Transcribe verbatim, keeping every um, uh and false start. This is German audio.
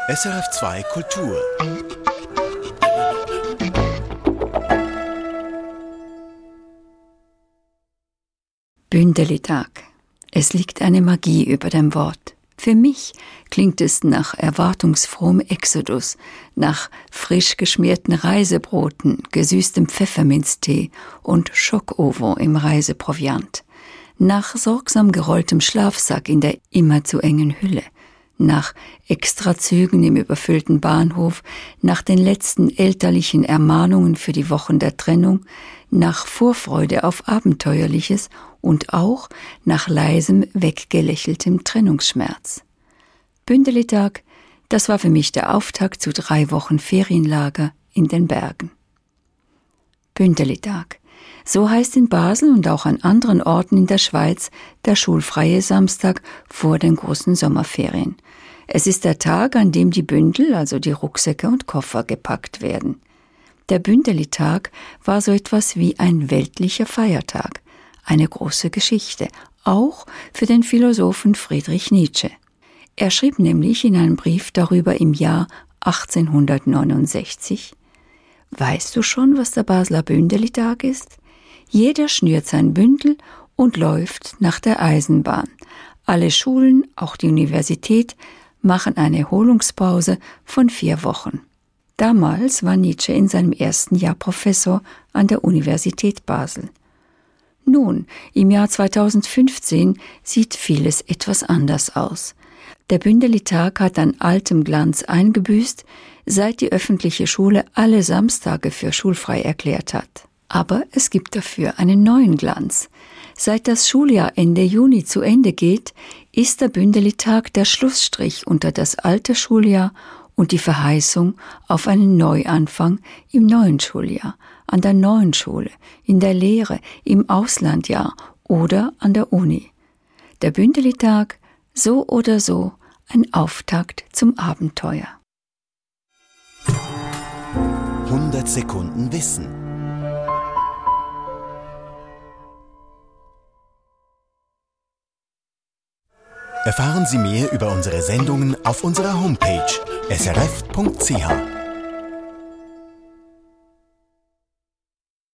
S R F zwei Kultur. Bündelitag. Es liegt eine Magie über dem Wort. Für mich klingt es nach erwartungsfrohem Exodus, nach frisch geschmierten Reisebroten, gesüßtem Pfefferminztee und Schokovo im Reiseproviant, nach sorgsam gerolltem Schlafsack in der immer zu engen Hülle, nach Extrazügen im überfüllten Bahnhof, nach den letzten elterlichen Ermahnungen für die Wochen der Trennung, nach Vorfreude auf Abenteuerliches und auch nach leisem, weggelächeltem Trennungsschmerz. Bündelitag, das war für mich der Auftakt zu drei Wochen Ferienlager in den Bergen. Bündelitag. So heißt in Basel und auch an anderen Orten in der Schweiz der schulfreie Samstag vor den großen Sommerferien. Es ist der Tag, an dem die Bündel, also die Rucksäcke und Koffer, gepackt werden. Der Bündelitag war so etwas wie ein weltlicher Feiertag, eine große Geschichte, auch für den Philosophen Friedrich Nietzsche. Er schrieb nämlich in einem Brief darüber im Jahr achtzehnhundertneunundsechzig: »Weißt du schon, was der Basler Bündelitag ist? Jeder schnürt sein Bündel und läuft nach der Eisenbahn. Alle Schulen, auch die Universität, machen eine Erholungspause von vier Wochen.« Damals war Nietzsche in seinem ersten Jahr Professor an der Universität Basel. Nun, im Jahr zweitausendfünfzehn sieht vieles etwas anders aus. Der Bündelitag hat an altem Glanz eingebüßt, seit die öffentliche Schule alle Samstage für schulfrei erklärt hat. Aber es gibt dafür einen neuen Glanz. Seit das Schuljahr Ende Juni zu Ende geht, ist der Bündelitag der Schlussstrich unter das alte Schuljahr und die Verheißung auf einen Neuanfang im neuen Schuljahr, an der neuen Schule, in der Lehre, im Auslandjahr oder an der Uni. Der Bündelitag, so oder so, ein Auftakt zum Abenteuer. hundert Sekunden Wissen. Erfahren Sie mehr über unsere Sendungen auf unserer Homepage s r f punkt c h.